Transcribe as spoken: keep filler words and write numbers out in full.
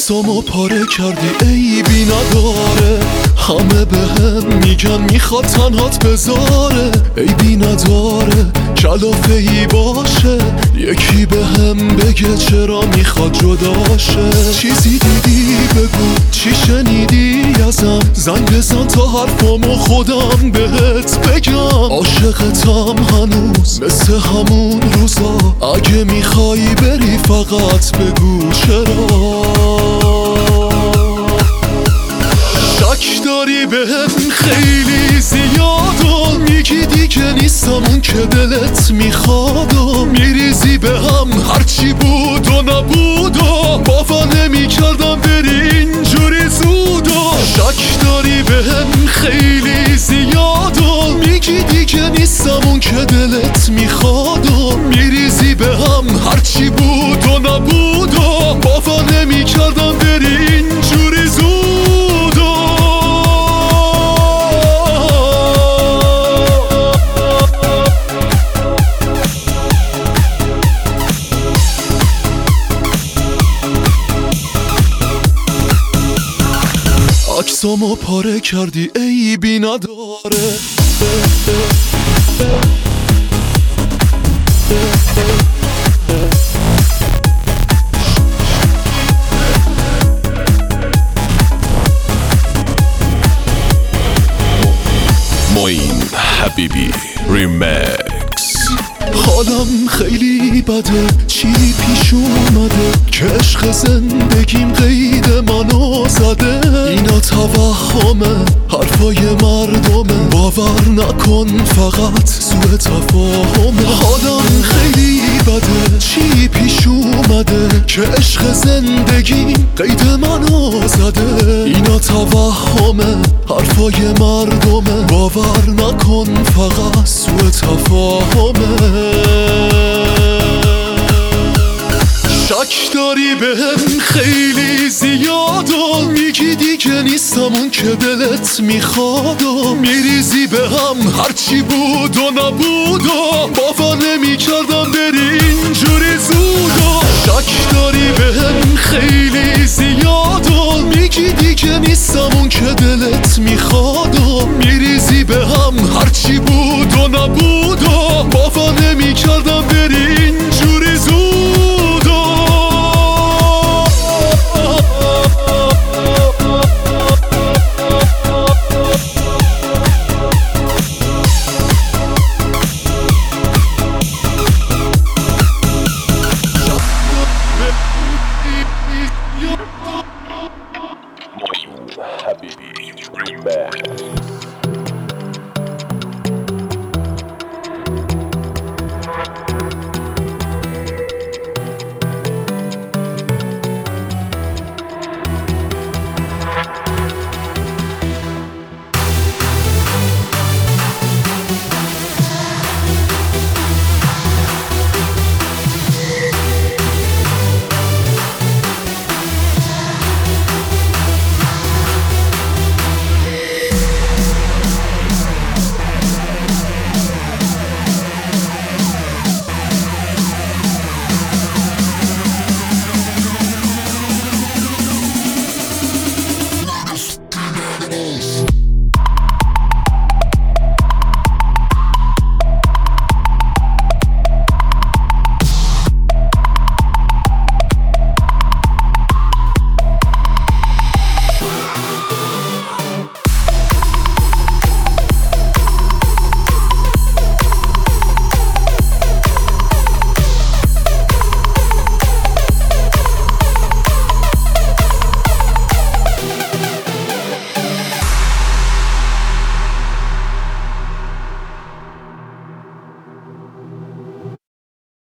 عکسامو پاره کردی عیبی نداره، همه به هم میگن میخواد تنهات بذاره. عیبی نداره کلافه ای باشه، یکی به هم بگه چرا میخواد جداشه. چیزی دیدی بگو، چی شنیدی ازم، زنگ بزن تا حرفامو خودم بهت بگم. عاشقتم هنوز مثل همون روزا، اگه میخوای بری فقط بگو چرا. شک داری بهم خیلی زیاد و میگی دیگه نیستم اون که دلت میخواد و میریزی به هم هرچی بود و نبود و باور نمیکردم بری اینجوری زود. و شک داری بهم خیلی زیاد و میگی دیگه نیستم اون که دلت میخواد و میریزی به هم هرچی بود و نبود و باور نمیکردم بری اینجوری زود. عکسامو پاره کردی عیبی نداره. معین حبیبی ریمکس. حالم خیلی بده، چی پیش اومده که عشق زندگیم قید منو زده. اینا توهمه، حرفای مردمه، باور نکن فقط سوء تفاهمه. حالم خیلی بده، چی پیش اومده که عشق زندگیم قید منو زده. اینا توهمه، حرفای مردمه، باور نکن فقط سوء تفاهمه. شک داری بهم خیلی زیاد و میگی دیگه نیستم اون که دلت میخواد و میریزی به هم هرچی بود و نبود و باور نمیکردم بری اینجوری زود. و شک داری بهم خیلی زیاد و میگی دیگه نیستم اون که دلت میخواد و میریزی به هم هرچی بود و نبود